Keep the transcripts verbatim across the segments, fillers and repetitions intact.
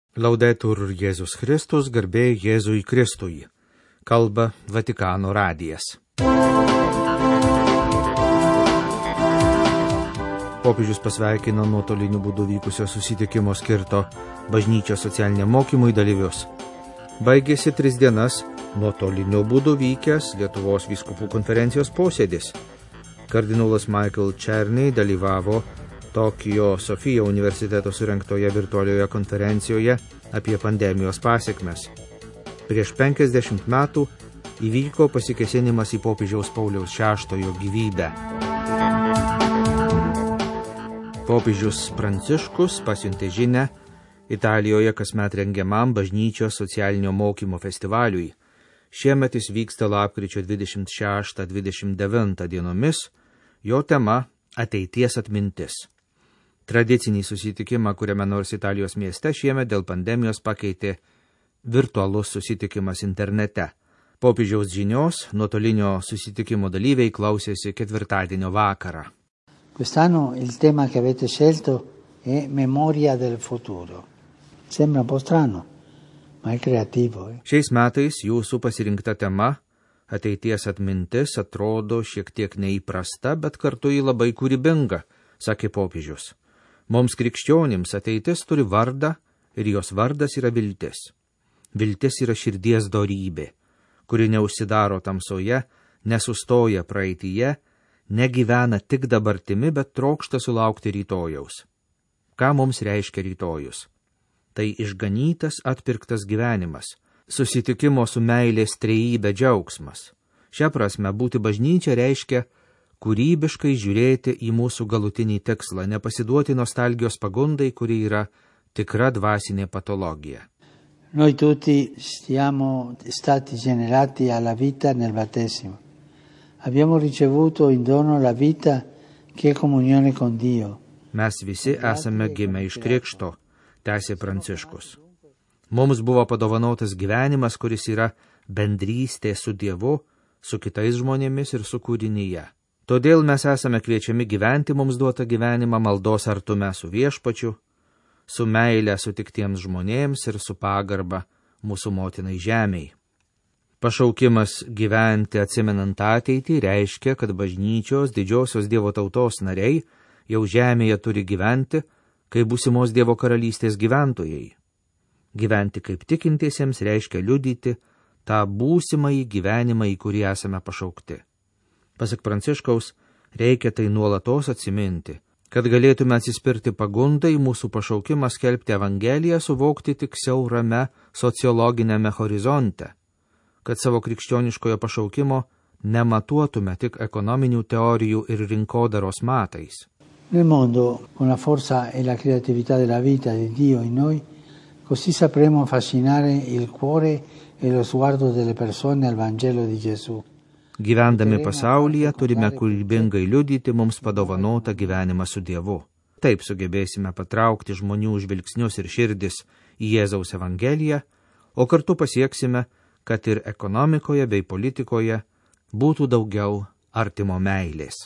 Laudetur Jėzus Kristus, garbė Jėzui Kristui. Kalba Vatikano radijas. Popiežius pasveikino nuotoliniu būdu vykusio susitikimo skirto bažnyčios socialiniam mokymui dalyvius. Baigėsi tris dienas nuotoliniu būdu vykęs Lietuvos vyskupų konferencijos posėdis. Kardinolas Michael Černy dalyvavo Tokijo Sofija universiteto surengtoje virtualioje konferencijoje apie pandemijos pasekmes. Prieš penkiasdešimt metų įvyko pasikėsinimas į popiežiaus Pauliaus šeštojo gyvybę. Popiežius Pranciškus pasiuntė žinią Italijoje kasmet rengiamam bažnyčios socialinio mokymo festivaliui. Šiemet jis vyksta lapkričio dvidešimt šeštą dvidešimt devintą dienomis, jo tema ateities atmintis. Tradicinį susitikimą, kuriame nors Italijos mieste šiemet dėl pandemijos pakeitė virtualus susitikimas internete. Popiežiaus žinios nuotolinio susitikimo dalyviai klausėsi ketvirtadienio vakarą. Quest'anno il tema che avete scelto è memoria del futuro. Sembra un po' strano, ma è creativo. Eh? Šiais metais jūsų pasirinkta tema ateities atmintis atrodo šiek tiek neįprasta, bet kartu ji labai kūrybinga, sakė popiežius. Mums krikščionims ateitis turi vardą ir jos vardas yra viltis. Viltis yra širdies dorybė, kuri neužsidaro tamsoje, nesustoja praeityje, negyvena tik dabartimi, bet trokšta sulaukti rytojaus. Ką mums reiškia rytojus? Tai išganytas atpirktas gyvenimas, susitikimo su meilės trejybe džiaugsmas. Šia prasme būti bažnyčia reiškia kūrybiškai žiūrėti į mūsų galutinį tikslą, nepasiduoti nostalgijos pagundai, kuri yra tikra dvasinė patologija. Noi tutti siamo stati generati alla vita nel battesimo. Abbiamo ricevuto in dono la vita che è comunione con Dio. Mes visi esame gimę iš krikšto, tęsė Pranciškus. Mums buvo padovanotas gyvenimas, kuris yra bendrystė su Dievu, su kitais žmonėmis ir su kūrinyje. Todėl mes esame kviečiami gyventi mums duotą gyvenimą maldos artume su viešpačiu, su meile sutiktiems žmonėms ir su pagarba mūsų motinai žemei. Pašaukimas gyventi atsimenant ateitį reiškia, kad bažnyčios didžiosios Dievo tautos nariai jau žemėje turi gyventi, kaip būsimos Dievo karalystės gyventojai. Gyventi kaip tikintiesiems reiškia liudyti tą būsimąjį gyvenimą, į kurį esame pašaukti. Pasak Pranciškaus, reikia tai nuolatos atsiminti, kad galėtume atsispirti pagundai mūsų pašaukimą skelbti Evangeliją suvokti tik siaurame sociologinėme horizonte, kad savo krikščioniškojo pašaukimo nematuotume tik ekonominių teorijų ir rinkodaros matais. Nel mondo, con la forza e la creatività della vita di Dio in noi, così sapremo affascinare il cuore e lo sguardo delle persone al Vangelo di Gesù. Gyvendami pasaulyje turime kūrybingai liudyti mums padovanotą gyvenimą su Dievu. Taip sugebėsime patraukti žmonių žvilgsnius ir širdis į Jėzaus Evangeliją, o kartu pasieksime, kad ir ekonomikoje bei politikoje būtų daugiau artimo meilės.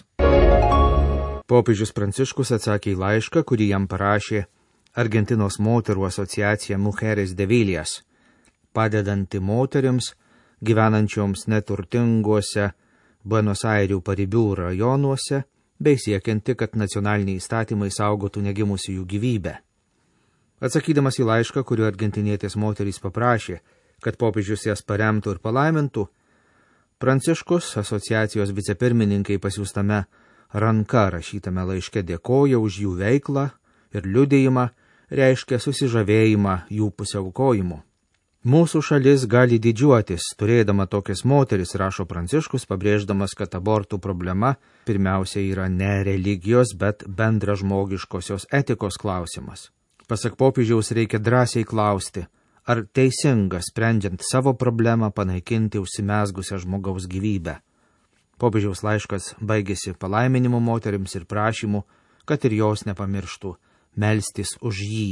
Popiežius Pranciškus atsakė į laišką, kurį jam parašė Argentinos moterų asociacija Mujeres de Villas, padedanti moterims gyvenančioms neturtinguose Buenos Airių paribių rajonuose, bei siekianti, kad nacionaliniai įstatymai saugotų negimusiųjų gyvybę. Atsakydamas į laišką, kuriuo argentinietės moterys paprašė, kad popiežius jas paremtų ir palaimintų, Pranciškus asociacijos vicepirmininkai pasiųstame ranka rašytame laiške dėkoja už jų veiklą ir liudijimą, reiškia susižavėjimą jų pusiaukojimu. Mūsų šalis gali didžiuotis, turėdama tokias moteris, rašo Pranciškus, pabrėždamas, kad abortų problema pirmiausia yra ne religijos, bet bendra žmogiškosios etikos klausimas. Pasak popiežiaus reikia drąsiai klausti, ar teisinga, sprendžiant savo problemą, panaikinti užsimezgusią žmogaus gyvybę. Popiežiaus laiškas baigėsi palaiminimu moterims ir prašymu, kad ir jos nepamirštų melstis už jį.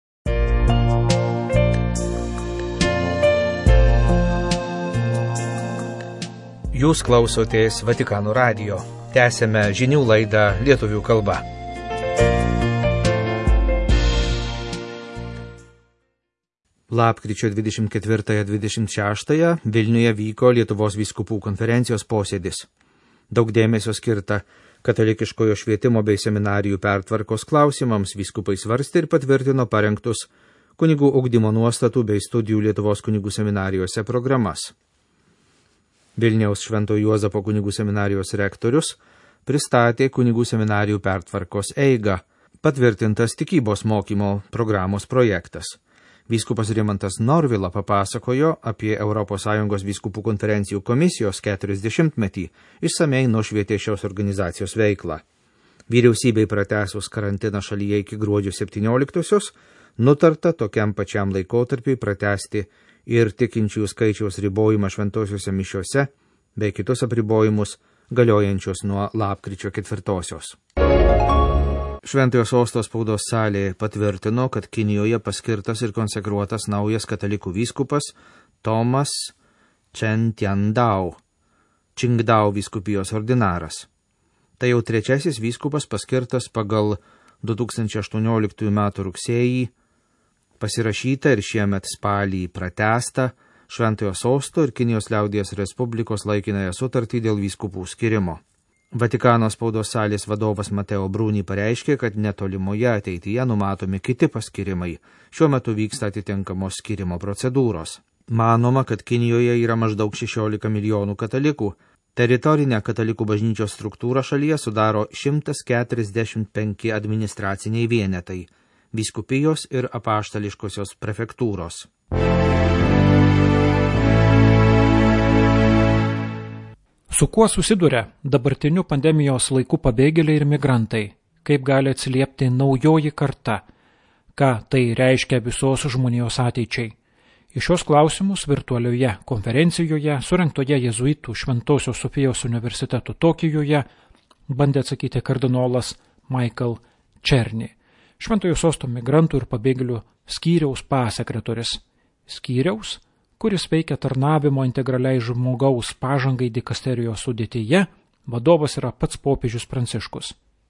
Jūs klausotės Vatikano radijo. Tęsėme žinių laidą lietuvių kalba. Lapkričio dvidešimt ketvirtąją - dvidešimt šeštąją Vilniuje vyko Lietuvos vyskupų konferencijos posėdis. Daug dėmesio skirta katalikiškojo švietimo bei seminarijų pertvarkos klausimams, vyskupai svarstė ir patvirtino parengtus kunigų ugdymo nuostatų bei studijų Lietuvos kunigų seminarijose programas. Vilniaus Šventojo Juozapo kunigų seminarijos rektorius pristatė kunigų seminarijų pertvarkos eigą, patvirtintas tikybos mokymo programos projektas. Vyskupas Rimantas Norvila papasakojo apie Europos Sąjungos vyskupų konferencijų komisijos keturiasdešimtmetį, išsamei nušvietė šios organizacijos veiklą. Vyriausybei pratęsus karantiną šalyje iki gruodžio septynioliktosios, nutarta tokiam pačiam laikotarpiui pratęsti ir tikinčiųjų skaičiaus ribojimą šventosiuose mišiuose bei kitus apribojimus galiojančius nuo lapkričio ketvirtosios. Šventojo sosto spaudos salė patvirtino, kad Kinijoje paskirtas ir konsekruotas naujas katalikų vyskupas Tomas Chen Tiandao, Čingdao vyskupijos ordinaras. Tai jau trečiasis vyskupas paskirtas pagal du tūkstančiai aštuonioliktųjų metų rugsėjį pasirašytą ir šiemet spalį pratęstą Šventojo sosto ir Kinijos liaudies Respublikos laikinąją sutartį dėl vyskupų skirimo. Vatikano spaudos salės vadovas Mateo Bruni pareiškė, kad netolimoje ateityje numatomi kiti paskirimai. Šiuo metu vyksta atitinkamos skirimo procedūros. Manoma, kad Kinijoje yra maždaug šešiolika milijonų katalikų. Teritorinę katalikų bažnyčios struktūrą šalyje sudaro šimtas keturiasdešimt penki administraciniai vienetai – vyskupijos ir apaštališkosios prefektūros. Su kuo susiduria dabartiniu pandemijos laiku pabėgėliai ir migrantai? Kaip gali atsiliepti naujoji karta? Ką tai reiškia visos žmonijos ateičiai? Į šios klausimus virtualioje konferencijoje, surengtoje jėzuitų Šventosios Sofijos universiteto Tokijuje, bandė atsakyti kardinolas Michael Černy, Šventojo sosto migrantų ir pabėgėlių skyriaus pasekretorius. Skyriaus, kuris veikia tarnavimo integraliai žmogaus pažangai dikasterijos sudėtyje, vadovas yra pats popiežius Pranciškus.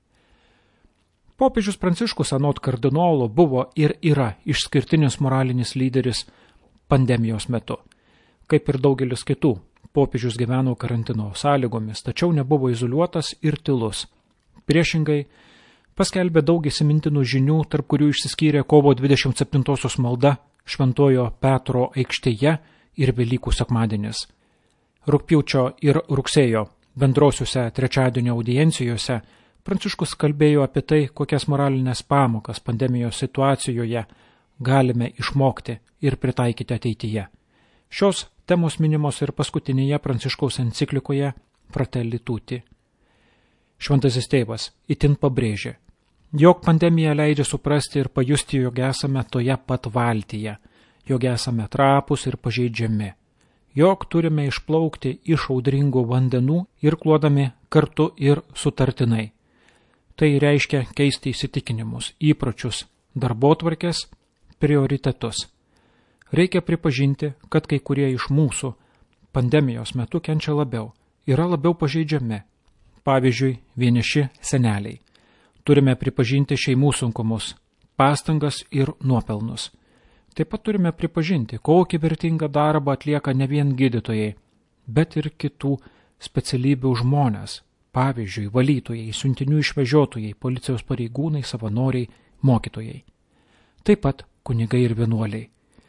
Popiežius Pranciškus anot kardinolo buvo ir yra išskirtinis moralinis lyderis pandemijos metu. Kaip ir daugelis kitų, popiežius gyveno karantino sąlygomis, tačiau nebuvo izoliuotas ir tylus. Priešingai, paskelbė daug įsimintinų žinių, tarp kurių išsiskyrė kovo dvidešimt septintosios malda Šventojo Petro aikštėje ir Velykų sekmadienis. Rugpjūčio ir rugsėjo bendrosiuose trečiadienio audiencijose Pranciškus kalbėjo apie tai, kokias moralinės pamokas pandemijos situacijoje galime išmokti ir pritaikyti ateityje. Šios temos minimos ir paskutinėje Pranciškaus enciklikoje Fratelli Tutti. Šventasis tėvas itin pabrėžė, jog pandemija leidžia suprasti ir pajusti, jog esame toje pat valtyje, jog esame trapūs ir pažeidžiami, jog turime išplaukti iš audringų vandenų ir klodami kartu ir sutartinai. Tai reiškia keisti įsitikinimus, įpročius, darbotvarkes, prioritetus. Reikia pripažinti, kad kai kurie iš mūsų pandemijos metu kenčia labiau, yra labiau pažeidžiami, pavyzdžiui, vieniši seneliai. Turime pripažinti šeimų sunkumus, pastangas ir nuopelnus. Taip pat turime pripažinti, kokį vertingą darbą atlieka ne vien gydytojai, bet ir kitų specialybių žmonės, pavyzdžiui, valytojai, siuntinių išvežiotojai, policijos pareigūnai, savanoriai, mokytojai. Taip pat kunigai ir vienuoliai.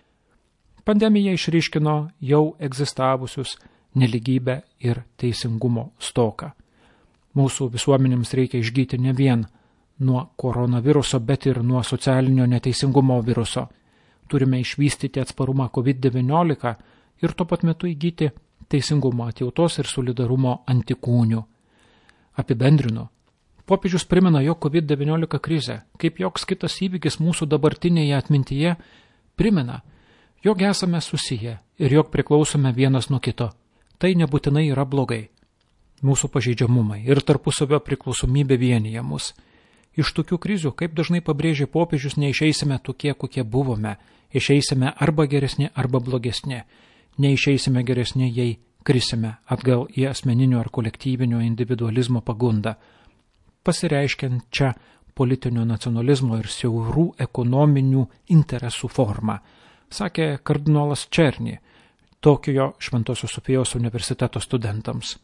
Pandemija išryškino jau egzistavusius nelygybę ir teisingumo stoką. Mūsų visuomenėms reikia išgyti ne vien nuo koronaviruso, bet ir nuo socialinio neteisingumo viruso. Turime išvystyti atsparumą kovid devyniolika ir tuo pat metu įgyti teisingumo, atjautos ir solidarumo antikūnių. Apibendrinu, popiežius primena, jog kovid devyniolika krizė, kaip joks kitas įvykis mūsų dabartinėje atmintyje, primena, jog esame susiję ir jog priklausome vienas nuo kito. Tai nebūtinai yra blogai. Mūsų pažeidžiamumai ir tarpusavio priklausomybė vienija mus. Iš tokių krizių, kaip dažnai pabrėžė popiežius, neišeisime tokie, kokie buvome. Išeisime arba geresni, arba blogesni. Neišeisime geresni, jei krisime atgal į asmeninio ar kolektyvinio individualizmo pagundą, pasireiškiančią politinio nacionalizmo ir siaurų ekonominių interesų formą. sakė kardinolas Černy, Tokijo Šventosios Sofijos universiteto studentams.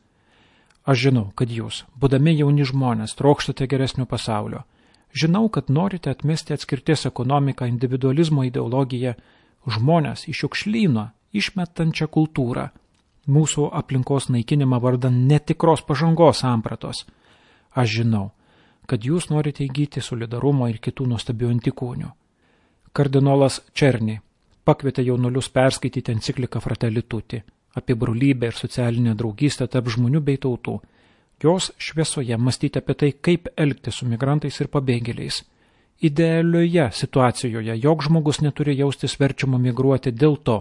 Aš žinau, kad jūs, būdami jauni žmonės, trokštate geresnio pasaulio. Žinau, kad norite atmesti atskirties ekonomiką, individualizmo ideologiją, žmonės iš šiukšlyno išmetančią kultūrą, mūsų aplinkos naikinimą vardan netikros pažangos sampratos. Aš žinau, kad jūs norite įgyti solidarumo ir kitų nuostabių antikūnių. Kardinolas Černy pakvietė jaunuolius perskaityti encikliką Fratelli Tutti apie brolybę ir socialinę draugystę tarp žmonių bei tautų. Jos šviesoje mąstyti apie tai, kaip elgti su migrantais ir pabėgėliais. Idealioje situacijoje joks žmogus neturi jaustis verčiamo migruoti dėl to,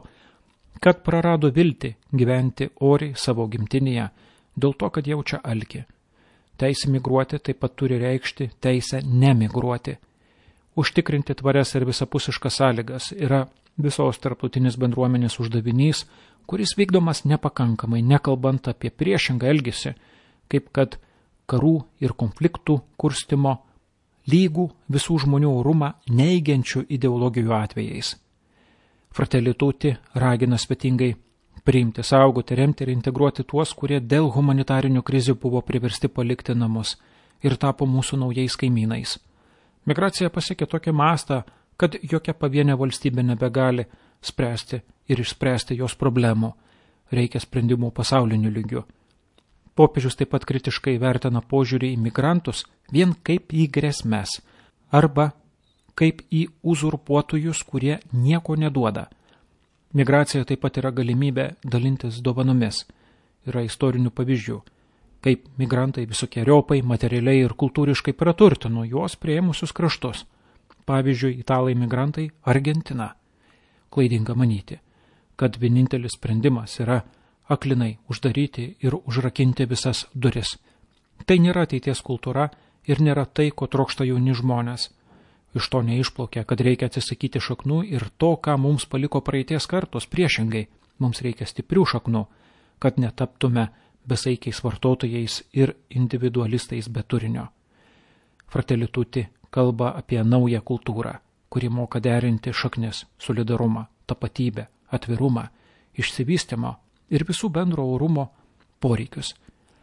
kad prarado viltį gyventi oriai savo gimtinėje, dėl to, kad jaučia alkį. Teisė migruoti taip pat turi reikšti teisę nemigruoti. Užtikrinti tvarias ir visapusiškas sąlygas yra visos tarptautinės bendruomenės uždavinys, kuris vykdomas nepakankamai, nekalbant apie priešingą elgesį, kaip kad karų ir konfliktų kurstimo, lygų visų žmonių orumą neigiančių ideologijų atvejais. Fratelli Tutti ragina svetingai priimti, saugoti, remti ir integruoti tuos, kurie dėl humanitarinių krizių buvo priversti palikti namus ir tapo mūsų naujais kaimynais. Migracija pasiekė tokį mastą, kad jokia pavienė valstybė nebegali spręsti ir išspręsti jos problemų. Reikia sprendimų pasauliniu lygiu. Popiežius taip pat kritiškai vertina požiūrį į migrantus vien kaip į grėsmes arba kaip į uzurpuotojus, kurie nieko neduoda. Migracija taip pat yra galimybė dalintis dovanomis. Yra istorinių pavyzdžių, kaip migrantai visokiojopai, materialiai ir kultūriškai praturtino juos priėmusius kraštus. Pavyzdžiui, italai migrantai Argentina. Klaidinga manyti, kad vienintelis sprendimas yra aklinai uždaryti ir užrakinti visas duris. Tai nėra ateities kultūra ir nėra tai, ko trokšta jauni žmonės. Iš to neišplaukia, kad reikia atsisakyti šaknų ir to, ką mums paliko praeities kartos. Priešingai, mums reikia stiprių šaknų, kad netaptume besaikiais vartotojais ir individualistais be turinio. Fratelli Tutti kalba apie naują kultūrą, kuri moka derinti šaknis, solidarumą, tapatybę, atvirumą, išsivystymą ir visų bendro orumo poreikius.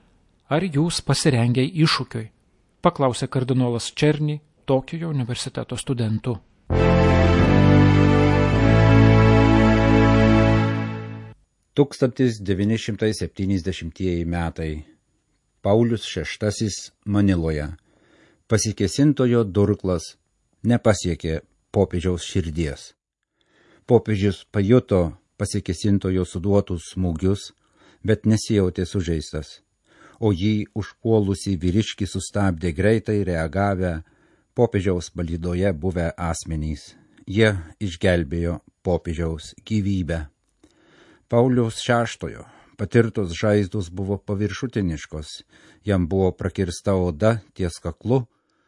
Ar jūs pasirengę iššūkiui? Paklausė kardinolas Černy, Tokijo universiteto studentų. tūkstantis devyni šimtai septyniasdešimtieji metai. Paulius šeštasis Maniloje. Pasikėsintojo durklas nepasiekė popiežiaus širdies. Popiežius pajuto pasikėsintojo suduotus smūgius, bet nesijautė sužeistas, o jį užpuolusį vyriškį sustabdė greitai reagavę popiežiaus palydoje buvę asmenys. Jie išgelbėjo popiežiaus gyvybę. Pauliaus šeštojo patirtos žaizdos buvo paviršutiniškos, jam buvo prakirsta oda ties kaklu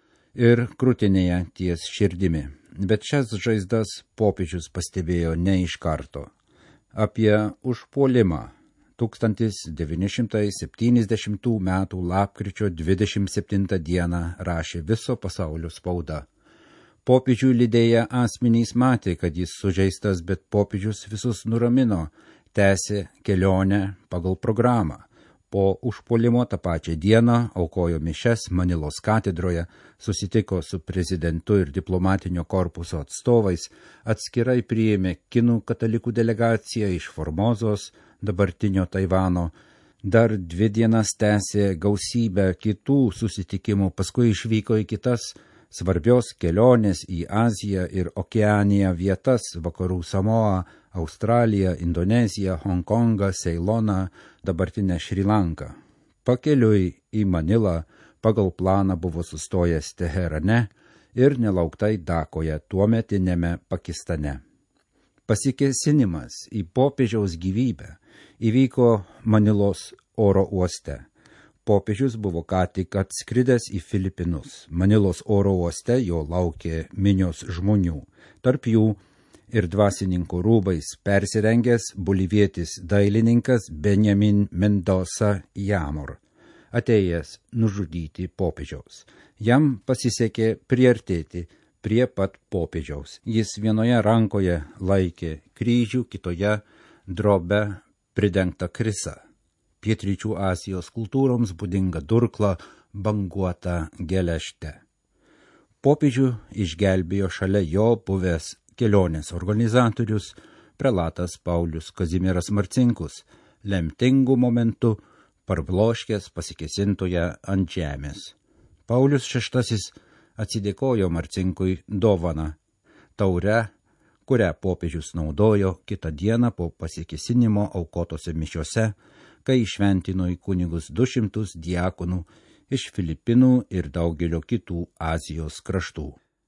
ir krūtinėje ties širdimi, bet šias žaizdas popiežius pastebėjo ne iš karto. Apie užpuolimą tūkstantis devyni šimtai septyniasdešimtų metų lapkričio dvidešimt septintą dieną rašė viso pasaulio spauda. Popiežių lydėję asmenys matė, kad jis sužeistas, bet popiežius visus nuramino, tęsė kelionę pagal programą. Po užpuolimo tą pačią dieną aukojo mišias Manilos katedroje, susitiko su prezidentu ir diplomatinio korpuso atstovais, atskirai priėmė kinų katalikų delegaciją iš Formozos, dabartinio Taivano, dar dvi dienas tęsė gausybę kitų susitikimų, paskui išvyko į kitas svarbios kelionės į Aziją ir Okeaniją vietas, vakarų Samoa, Australiją, Indoneziją, Hongkongą, Ceiloną, dabartinę Šri Lanką. Pakeliui į Manilą pagal planą buvo sustojęs Teherane ir nelauktai Dakoje, tuometinėme Pakistane. Pasikėsinimas į popiežiaus gyvybę įvyko Manilos oro uoste. Popiežius buvo ką tik atskridęs į Filipinus. Manilos oro uoste jo laukė minios žmonių, tarp jų ir dvasininkų rūbais persirengęs bolivietis dailininkas Benjamin Mendoza Jamor, atėjęs nužudyti popiežiaus. Jam pasisekė priartėti prie pat popiežiaus. Jis vienoje rankoje laikė kryžių, kitoje drobe pridengtą krisą. Pietryčių Azijos kultūroms būdinga durkla banguota geležte. Popiežių išgelbėjo šalia jo buvęs kelionės organizatorius prelatas Paulius Kazimieras Marcinkus, lemtingu momentu parbloškęs pasikėsintoje ant žemės. Paulius šeštasis atsidėkojo Marcinkui dovaną, taurę, kurią popiežius naudojo kitą dieną po pasikėsinimo aukotose mišiose, kai šventino į kunigus du šimtus diakonų iš Filipinų ir daugelio kitų Azijos kraštų.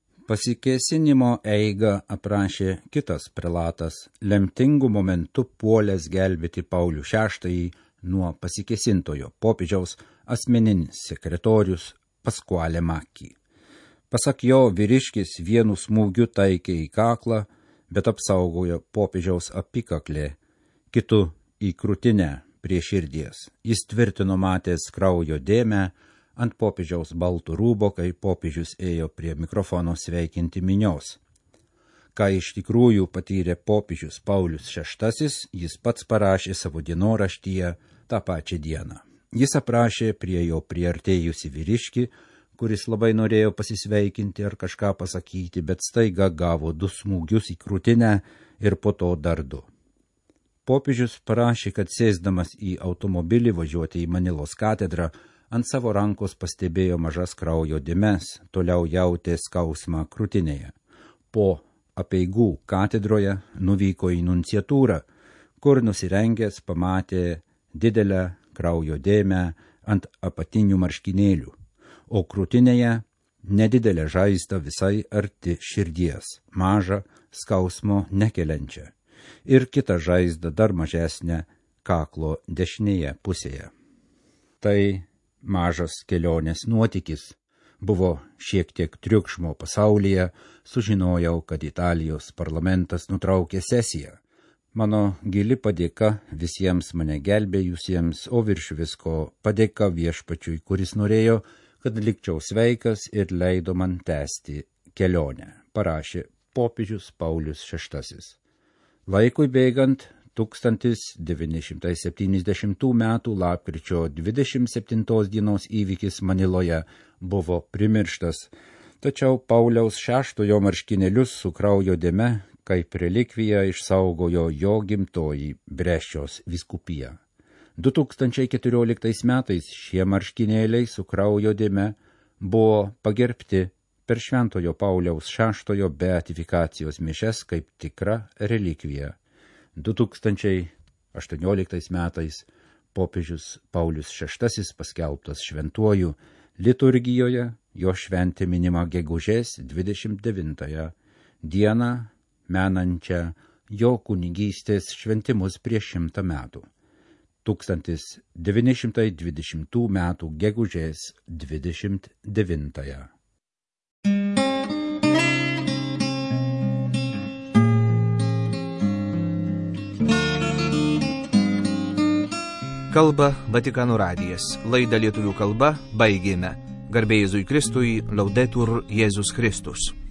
Pasikėsinimo eigą aprašė kitas prelatas, lemtingu momentu puolęs gelbėti Paulių šeštąjį nuo pasikėsintojo popiežiaus asmeninis sekretorius Pasquale Macchi. Pasak jo, vyriškis vienu smūgiu taikė į kaklą, bet apsaugojo popiežiaus apykaklę, kitu į krūtinę prie širdies. Jis tvirtino matęs kraujo dėmę ant popiežiaus baltų rūbo, kai popiežius ėjo prie mikrofono sveikinti minios. Ką iš tikrųjų patyrė popiežius Paulius šeštasis, jis pats parašė savo dienoraštyje tą pačią dieną. Jis aprašė prie jo priartėjusi vyriškį, kuris labai norėjo pasisveikinti ar kažką pasakyti, bet staiga gavo du smūgius į krūtinę ir po to dar du. Popiežius parašė, kad sėsdamas į automobilį važiuoti į Manilos katedrą, ant savo rankos pastebėjo mažas kraujo dėmes, toliau jautė skausmą krūtinėje. Po apeigų katedroje nuvyko į nunciatūrą, kur nusirengęs pamatė didelę kraujo dėmę ant apatinių marškinėlių, o krūtinėje nedidelė žaizda visai arti širdies, mažą skausmo nekeliančią, ir kita žaizda dar mažesnė kaklo dešinėje pusėje. Tai mažas kelionės nuotykis. Buvo šiek tiek triukšmo pasaulyje, sužinojau, kad Italijos parlamentas nutraukė sesiją. Mano gili padėka visiems mane gelbėjusiems, o virš visko padėka viešpačiui, kuris norėjo, kad likčiau sveikas ir leido man tęsti kelionę, parašė popiežius Paulius šeštasis. Laikui bėgant, tūkstantis devyni šimtai septyniasdešimtų metų lapkričio dvidešimt septintos dienos įvykis Maniloje buvo primirštas, tačiau Pauliaus šeštojo marškinėlius su kraujo dėme kaip relikviją išsaugojo jo gimtoji Bresčios vyskupija. du tūkstančiai keturioliktais metais šie marškinėliai su kraujo dėme buvo pagerbti per Šventojo Pauliaus šeštojo beatifikacijos mišias kaip tikra relikvija. du tūkstančiai aštuonioliktais metais popiežius Paulius šeštasis paskelbtas šventuoju, liturgijoje jo šventė minima gegužės dvidešimt devintąją dieną, menančią jo kunigystės šventimus prieš šimtą metų. tūkstantis devyni šimtai dvidešimtų metų gegužės dvidešimt devintąją. Kalba Vatikano radijas. Laidą lietuvių kalba baigėme. Garbė Jėzui Kristui, Laudetur Jėzus Kristus.